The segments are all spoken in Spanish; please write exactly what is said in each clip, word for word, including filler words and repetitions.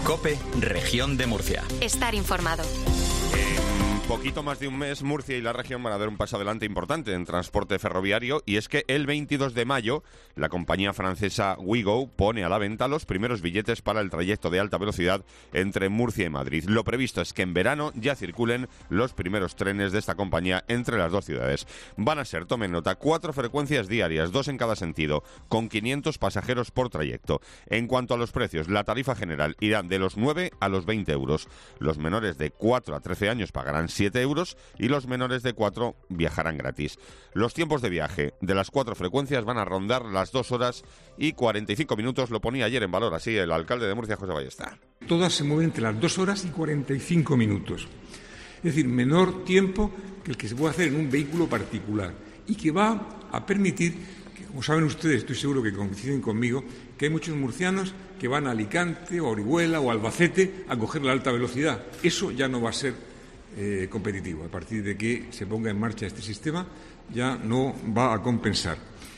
COPE, Región de Murcia. Estar informado. En poquito más de un mes, Murcia y la región van a dar un paso adelante importante en transporte ferroviario, y es que el veintidós de mayo la compañía francesa Ouigo pone a la venta los primeros billetes para el trayecto de alta velocidad entre Murcia y Madrid. Lo previsto es que en verano ya circulen los primeros trenes de esta compañía entre las dos ciudades. Van a ser, tomen nota, cuatro frecuencias diarias, dos en cada sentido, con quinientos pasajeros por trayecto. En cuanto a los precios, la tarifa general irá de los nueve a los veinte euros. Los menores de cuatro a trece años pagarán siete euros y los menores de cuatro viajarán gratis. Los tiempos de viaje de las cuatro frecuencias van a rondar las dos horas y cuarenta y cinco minutos. Lo ponía ayer en valor así el alcalde de Murcia, José Ballesta. Todas se mueven entre las dos horas y cuarenta y cinco minutos. Es decir, menor tiempo que el que se puede hacer en un vehículo particular, y que va a permitir, que, como saben ustedes, estoy seguro que coinciden conmigo, que hay muchos murcianos que van a Alicante o a Orihuela o a Albacete a coger la alta velocidad. Eso ya no va a ser eh, competitivo. A partir de que se ponga en marcha este sistema, ya no va a compensar.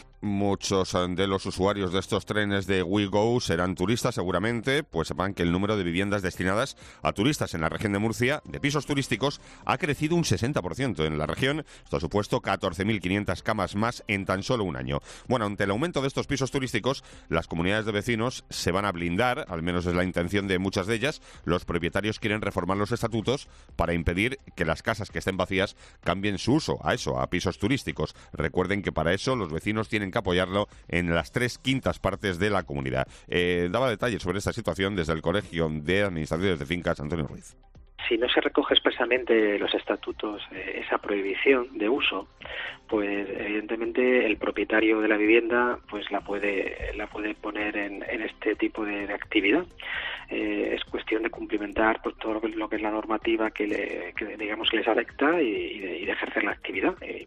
Muchos de los usuarios de estos trenes de Ouigo serán turistas seguramente, pues sepan que el número de viviendas destinadas a turistas en la región de Murcia, de pisos turísticos, ha crecido un sesenta por ciento en la región. Esto ha supuesto catorce mil quinientas camas más en tan solo un año. Bueno, ante el aumento de estos pisos turísticos, las comunidades de vecinos se van a blindar, al menos es la intención de muchas de ellas. Los propietarios quieren reformar los estatutos para impedir que las casas que estén vacías cambien su uso a eso, a pisos turísticos. Recuerden que para eso los vecinos tienen que apoyarlo en las tres quintas partes de la comunidad. Eh, daba detalles sobre esta situación desde el Colegio de Administradores de Fincas, Antonio Ruiz. Si no se recoge expresamente en los estatutos eh, esa prohibición de uso, pues evidentemente el propietario de la vivienda pues la puede la puede poner en, en este tipo de, de actividad. Eh, es cuestión de cumplimentar pues todo lo que, lo que es la normativa que, le, que digamos que les afecta y, y, de, y de ejercer la actividad. Eh,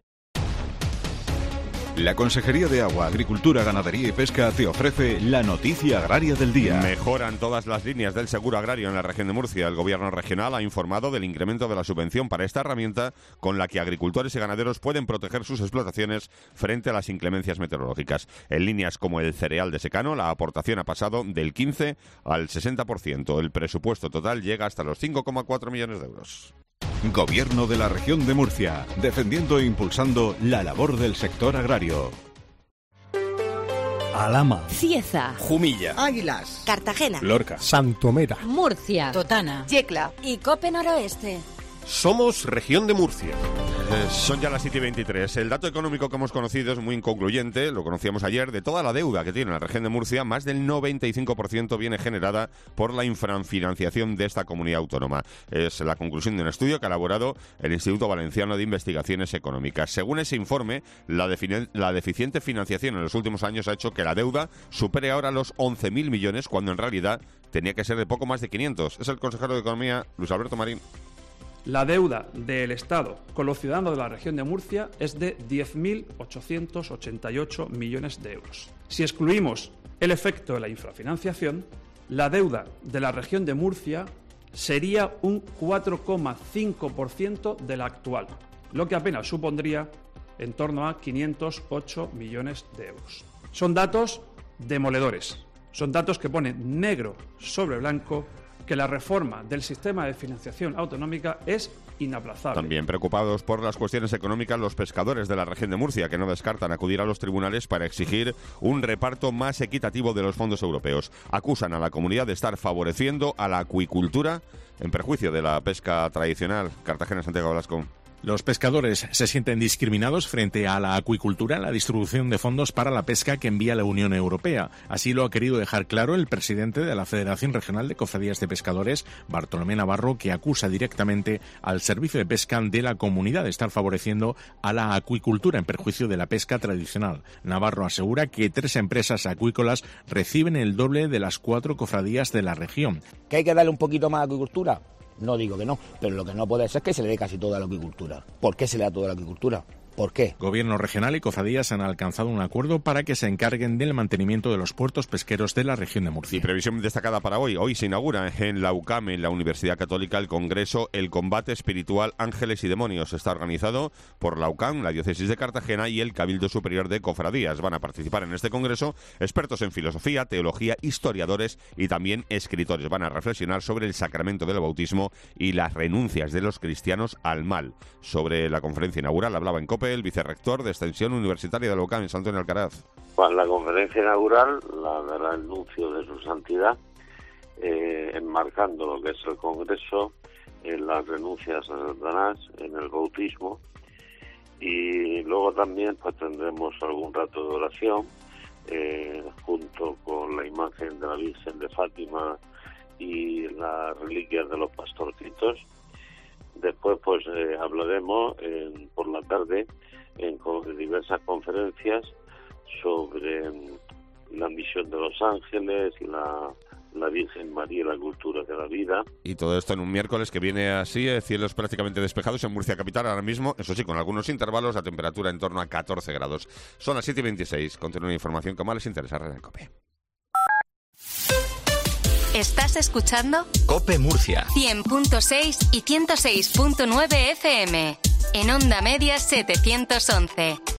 La Consejería de Agua, Agricultura, Ganadería y Pesca te ofrece la noticia agraria del día. Mejoran todas las líneas del seguro agrario en la región de Murcia. El Gobierno regional ha informado del incremento de la subvención para esta herramienta con la que agricultores y ganaderos pueden proteger sus explotaciones frente a las inclemencias meteorológicas. En líneas como el cereal de secano, la aportación ha pasado del quince al sesenta por ciento. El presupuesto total llega hasta los cinco coma cuatro millones de euros. Gobierno de la región de Murcia, defendiendo e impulsando la labor del sector agrario. Alhama, Cieza, Jumilla, Águilas, Cartagena, Lorca, Santomera, Murcia, Totana, Yecla y Cope Noroeste. Somos Región de Murcia. Eh, son ya las siete y veintitrés. El dato económico que hemos conocido es muy inconcluyente, lo conocíamos ayer. De toda la deuda que tiene la región de Murcia, más del noventa y cinco por ciento viene generada por la infrafinanciación de esta comunidad autónoma. Es la conclusión de un estudio que ha elaborado el Instituto Valenciano de Investigaciones Económicas. Según ese informe, la, defini- la deficiente financiación en los últimos años ha hecho que la deuda supere ahora los once mil millones, cuando en realidad tenía que ser de poco más de quinientos. Es el consejero de Economía, Luis Alberto Marín. La deuda del Estado con los ciudadanos de la región de Murcia es de diez mil ochocientos ochenta y ocho millones de euros. Si excluimos el efecto de la infrafinanciación, la deuda de la región de Murcia sería un cuatro coma cinco por ciento de la actual, lo que apenas supondría en torno a quinientos ocho millones de euros. Son datos demoledores, son datos que ponen negro sobre blanco que la reforma del sistema de financiación autonómica es inaplazable. También preocupados por las cuestiones económicas los pescadores de la región de Murcia, que no descartan acudir a los tribunales para exigir un reparto más equitativo de los fondos europeos. Acusan a la comunidad de estar favoreciendo a la acuicultura en perjuicio de la pesca tradicional. Cartagena, Santiago Velasco. Los pescadores se sienten discriminados frente a la acuicultura en la distribución de fondos para la pesca que envía la Unión Europea. Así lo ha querido dejar claro el presidente de la Federación Regional de Cofradías de Pescadores, Bartolomé Navarro, que acusa directamente al Servicio de Pesca de la comunidad de estar favoreciendo a la acuicultura en perjuicio de la pesca tradicional. Navarro asegura que tres empresas acuícolas reciben el doble de las cuatro cofradías de la región. ¿Que hay que darle un poquito más a la acuicultura? No digo que no, pero lo que no puede ser es que se le dé casi toda la acuicultura. ¿Por qué se le da toda la acuicultura? ¿Por qué? Gobierno regional y cofradías han alcanzado un acuerdo para que se encarguen del mantenimiento de los puertos pesqueros de la región de Murcia. Y previsión destacada para hoy. Hoy se inaugura en la U C A M, en la Universidad Católica, el Congreso El Combate Espiritual Ángeles y Demonios. Está organizado por la U C A M, la Diócesis de Cartagena y el Cabildo Superior de Cofradías. Van a participar en este congreso expertos en filosofía, teología, historiadores y también escritores. Van a reflexionar sobre el sacramento del bautismo y las renuncias de los cristianos al mal. Sobre la conferencia inaugural hablaba en COPE el vicerrector de Extensión Universitaria de la U C A M, San Antonio Alcaraz. Bueno, la conferencia inaugural la dará el nuncio de su santidad, eh, enmarcando lo que es el Congreso en las renuncias a Satanás, en el bautismo, y luego también pues tendremos algún rato de oración eh, junto con la imagen de la Virgen de Fátima y las reliquias de los pastorcitos. Después pues eh, hablaremos en, por la tarde en, en diversas conferencias sobre la misión de los ángeles, la, la Virgen María y la cultura de la vida. Y todo esto en un miércoles que viene así, eh, cielos prácticamente despejados en Murcia capital ahora mismo, eso sí, con algunos intervalos, la temperatura en torno a catorce grados. Son las siete y veintiséis, continúa la información que más les interesa en COPE. ¿Estás escuchando? COPE Murcia. cien punto seis y ciento seis punto nueve F M. En onda media setecientos once.